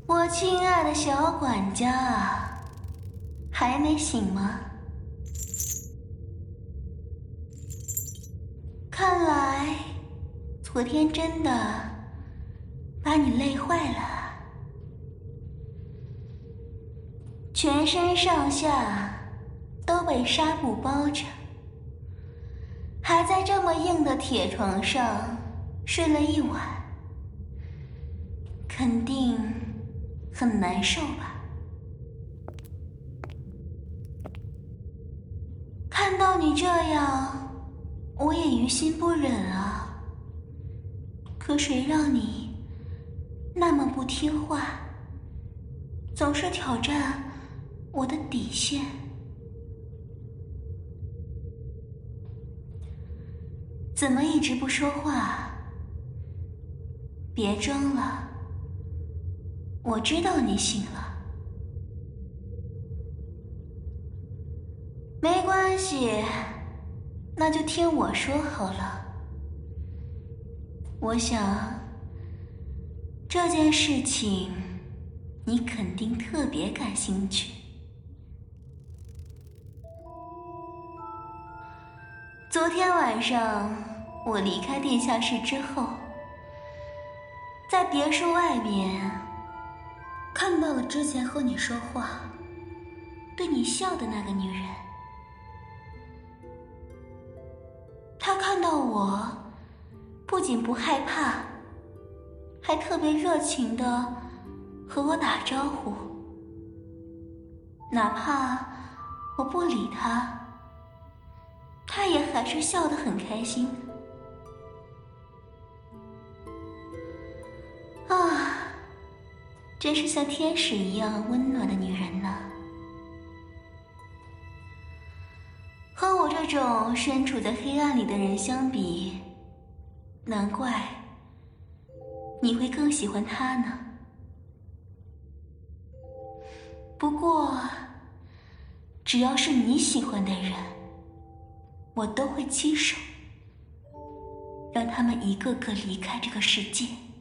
我亲爱的小管家啊，还没醒吗？看来昨天真的把你累坏了，全身上下都被纱布包着，还在这么硬的铁床上睡了一晚，肯定很难受吧？看到你这样，我也于心不忍啊。可谁让你那么不听话，总是挑战我的底线。怎么一直不说话？别争了，我知道你醒了。没关系，那就听我说好了。我想这件事情你肯定特别感兴趣。昨天晚上我离开地下室之后，在别墅外面看到了之前和你说话对你笑的那个女人。她看到我不仅不害怕，还特别热情地和我打招呼，哪怕我不理她，她也还是笑得很开心。啊，真是像天使一样温暖的女人呢。和我这种身处在黑暗里的人相比，难怪你会更喜欢她呢。不过，只要是你喜欢的人，我都会亲手让他们一个个离开这个世界，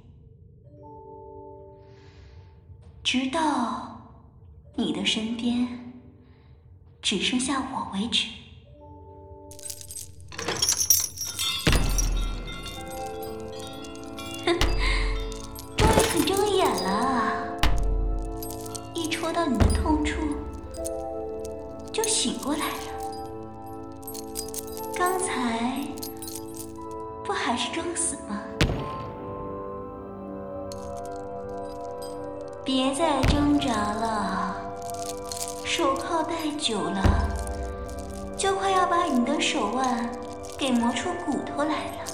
直到你的身边只剩下我为止。终于肯睁眼了，一戳到你的痛处就醒过来了。刚才不还是装死吗？别再挣扎了，手铐戴久了就快要把你的手腕给磨出骨头来了。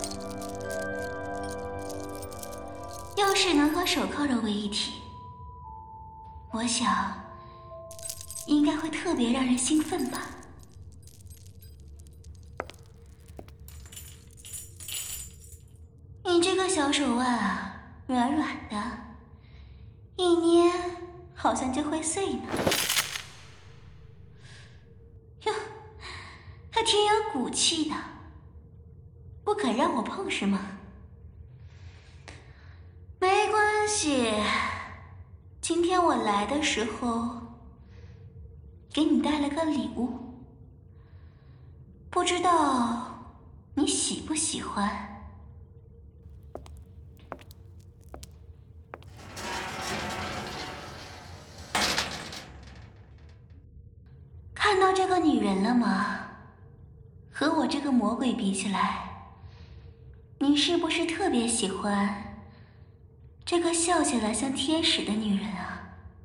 要是能和手铐融为一体，我想应该会特别让人兴奋吧。你这个小手腕啊，软软的，一捏好像就会碎呢。哟，还挺有骨气的，不肯让我碰是吗？没关系，今天我来的时候给你带了个礼物，不知道你喜不喜欢。看到这个女人了吗？和我这个魔鬼比起来，你是不是特别喜欢这个笑起来像天使的女人啊？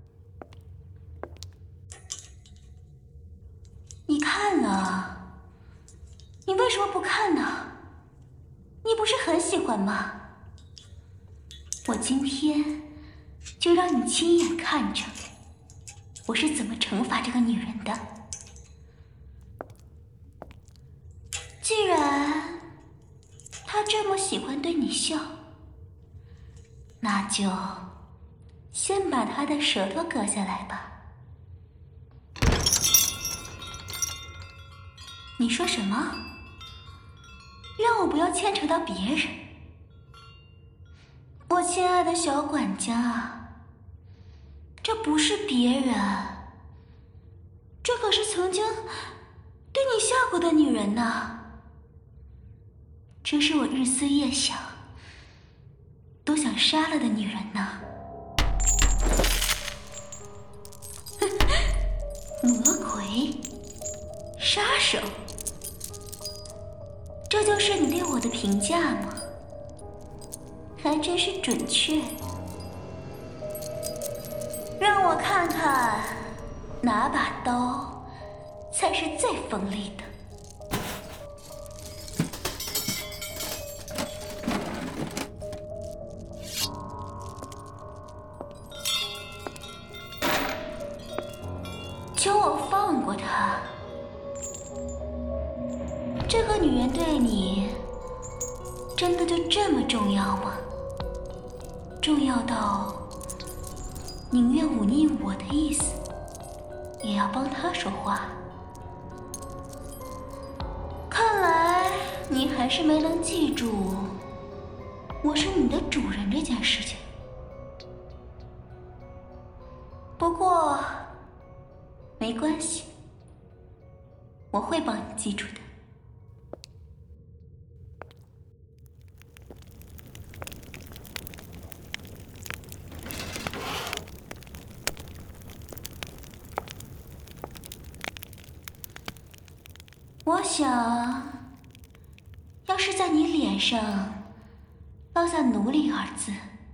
你看了，你为什么不看呢？你不是很喜欢吗？我今天就让你亲眼看着我是怎么惩罚这个女人的。既然她这么喜欢对你笑，那就先把她的舌头割下来吧。你说什么？让我不要牵扯到别人？我亲爱的小管家， 这不是别人，这可是曾经对你下过的女人呐。这是我日思夜想都想杀了的女人呐。魔鬼杀手，这就是你对我的评价吗？还真是准确。让我看看哪把刀才是最锋利的。求我放过她。这个女人对你真的就这么重要吗？重要到宁愿忤逆我的意思也要帮她说话。看来你还是没能记住我是你的主人这件事情。不过没关系，我会帮你记住的。我想，要是在你脸上烙下奴隶二字，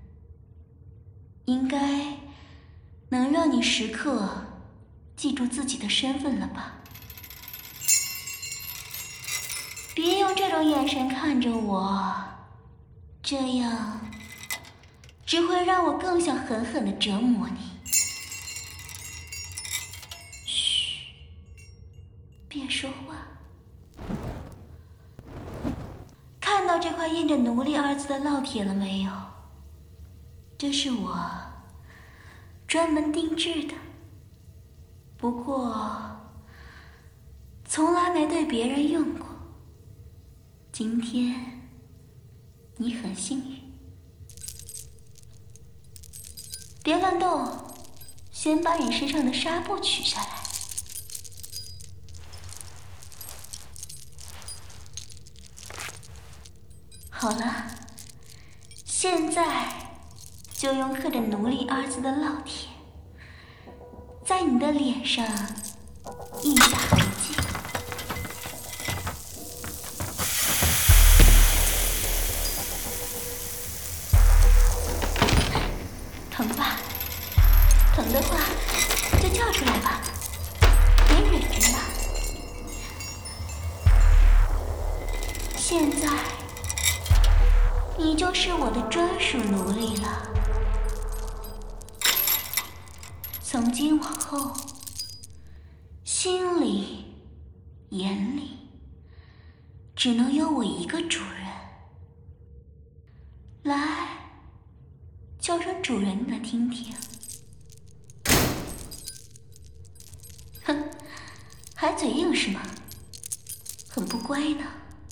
应该能让你时刻记住自己的身份了吧？别用这种眼神看着我，这样只会让我更想狠狠地折磨你。嘘，别说话。看到这块印着奴隶二字的烙铁了没有？这是我专门定制的，不过从来没对别人用过。今天你很幸运。别乱动，先把你身上的纱布取下来。好了，现在就用刻着奴隶二字的烙铁在你的脸上印下痕迹。疼吧？疼的话就叫出来吧，别忍着呢。现在你就是我的专属奴隶了。从今往后，心里、眼里只能有我一个主人。来，叫声主人来听听。哼，还嘴硬是吗？很不乖呢。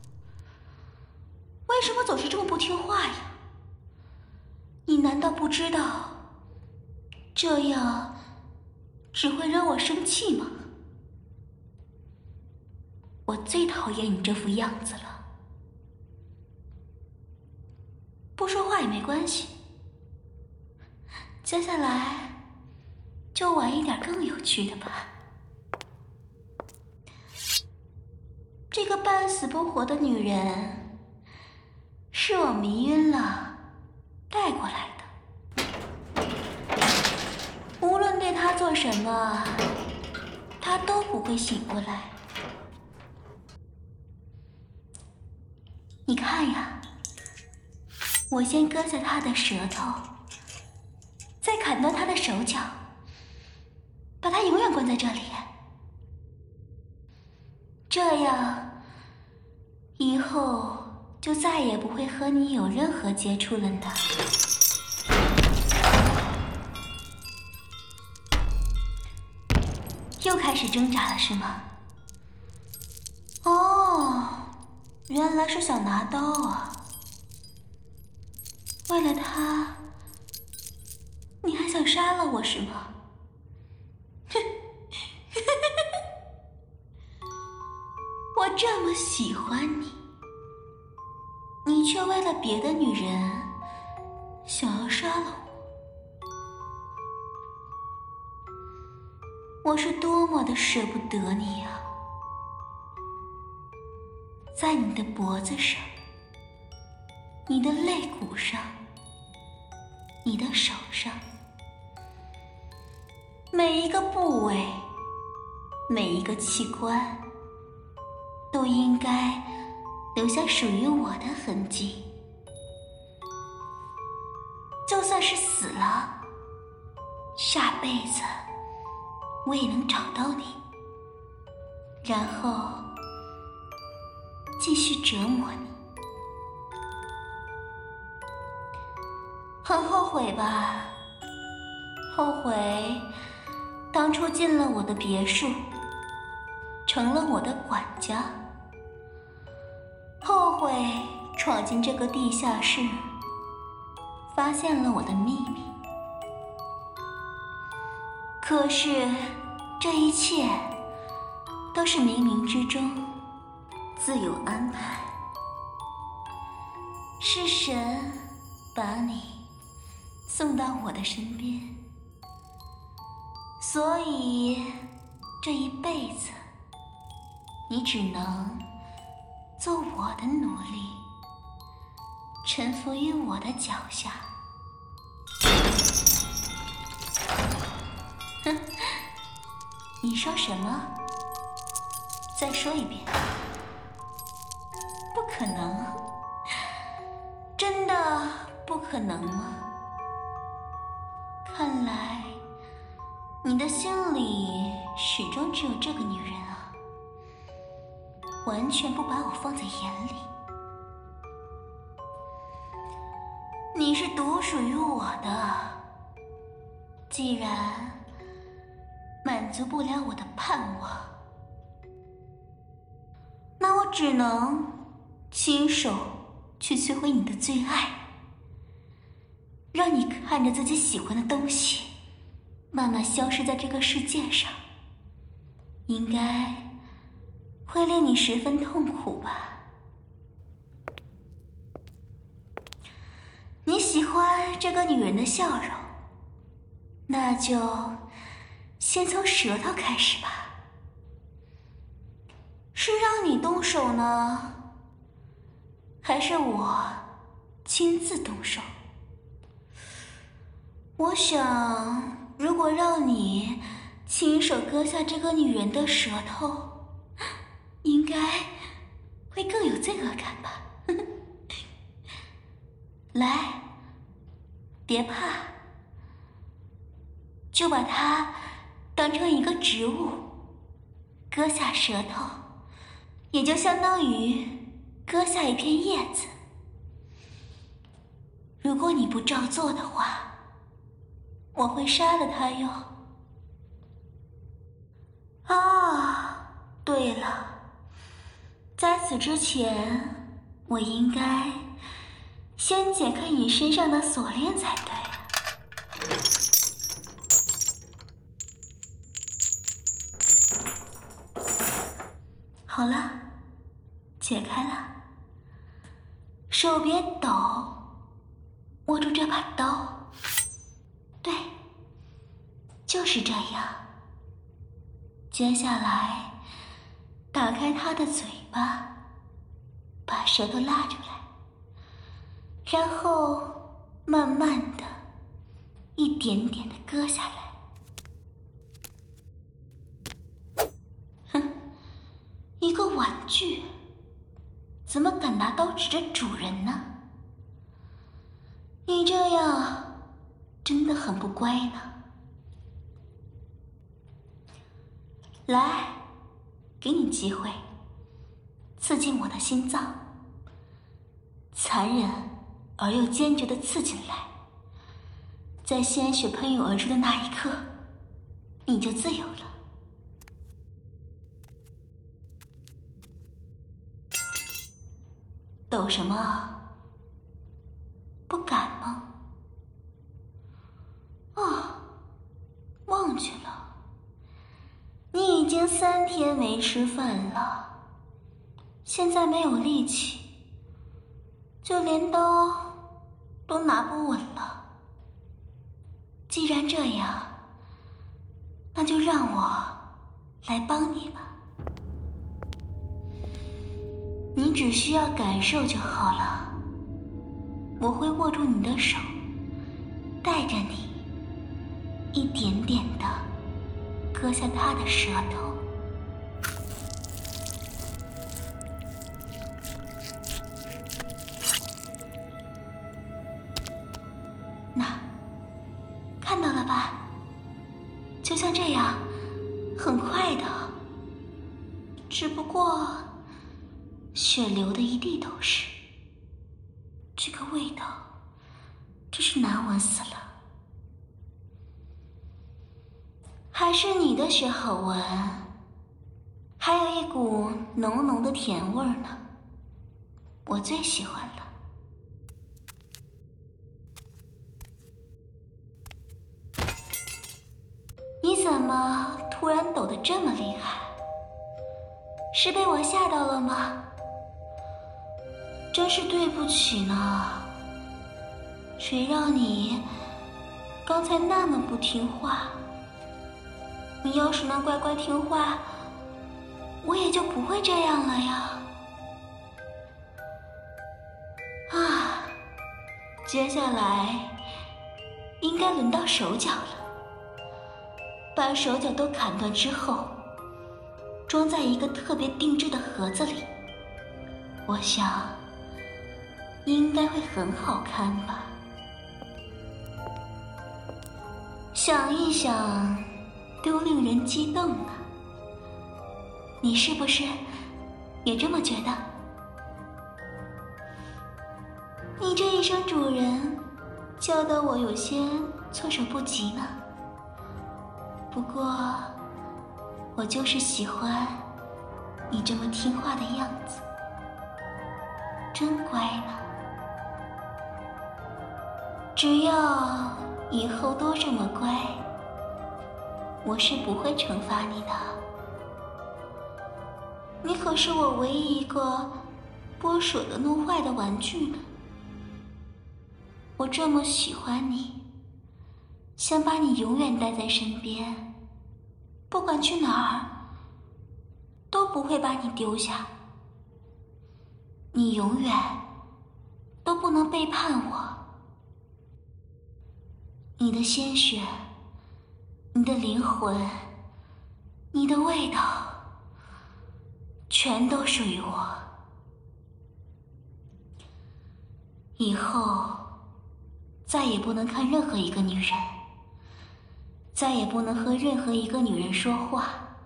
为什么总是这么不听话呀？你难道不知道这样只会让我生气吗？我最讨厌你这副样子了。不说话也没关系，接下来就玩一点更有趣的吧。这个半死不活的女人是我迷晕了带过来的，无论对她做什么，她都不会醒过来。你看呀，我先割下她的舌头，再砍断她的手脚，把她永远关在这里。这样以后就再也不会和你有任何接触了呢。又开始挣扎了是吗？哦，原来是想拿刀啊。为了他，你还想想杀了我是吗？我这么喜欢你，你却为了别的女人想要杀了我，我是多么的舍不得你啊！在你的脖子上，你的肋骨上，你的手上，每一个部位，每一个器官，都应该留下属于我的痕迹。就算是死了，下辈子我也能找到你，然后继续折磨你。很后悔吧？后悔当初进了我的别墅，成了我的管家。后悔闯进这个地下室，发现了我的秘密。可是这一切都是冥冥之中自有安排，是神把你送到我的身边，所以这一辈子你只能做我的奴隶，臣服于我的脚下。哼，你说什么？再说一遍。不可能，真的不可能吗？看来你的心里始终只有这个女人啊，完全不把我放在眼里。你是独属于我的，既然满足不了我的盼望，那我只能亲手去摧毁你的最爱，让你看着自己喜欢的东西慢慢消失在这个世界上，应该会令你十分痛苦吧？你喜欢这个女人的笑容，那就先从舌头开始吧。是让你动手呢，还是我亲自动手？我想，如果让你亲手割下这个女人的舌头，应该会更有罪恶感吧。来，别怕，就把它当成一个植物，割下舌头也就相当于割下一片叶子。如果你不照做的话，我会杀了他哟。啊，对了，在此之前，我应该先解开你身上的锁链才对。好了，解开了，手别抖，握住这把刀。对，就是这样。接下来，打开他的嘴巴，把舌头拉出来，然后慢慢的，一点点的割下来。哼，一个玩具，怎么敢拿刀指着主人呢？你这样真的很不乖呢。来，给你机会，刺进我的心脏，残忍而又坚决地刺进来，在鲜血喷涌而出的那一刻，你就自由了。抖什么？不敢吗？哦， 梦去了。你已经3天没吃饭了，现在没有力气，就连刀都拿不稳了。既然这样，那就让我来帮你吧。你只需要感受就好了。我会握住你的手，带着你一点点的割下他的舌头。那，看到了吧？就像这样，很快的。只不过，血流的一地都是。这个味道，真是难闻死了。还是你的血好闻，还有一股浓浓的甜味呢，我最喜欢了。你怎么突然抖得这么厉害？是被我吓到了吗？真是对不起呢，谁让你刚才那么不听话。你要是能乖乖听话，我也就不会这样了呀。啊，接下来应该轮到手脚了。把手脚都砍断之后，装在一个特别定制的盒子里，我想应该会很好看吧。想一想都令人激动呢。你是不是也这么觉得？你这一声主人叫得我有些措手不及呢。不过我就是喜欢你这么听话的样子，真乖呢。只要以后都这么乖，我是不会惩罚你的。你可是我唯一一个不舍得弄坏的玩具呢。我这么喜欢你，想把你永远带在身边，不管去哪儿，都不会把你丢下。你永远都不能背叛我。你的鲜血，你的灵魂，你的味道，全都属于我。以后再也不能看任何一个女人，再也不能和任何一个女人说话。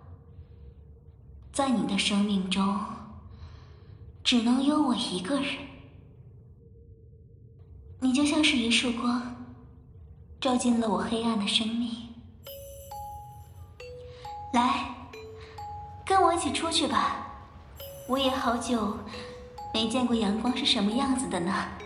在你的生命中，只能有我一个人。你就像是一束光，照进了我黑暗的生命。来，跟我一起出去吧，我也好久没见过阳光是什么样子的呢。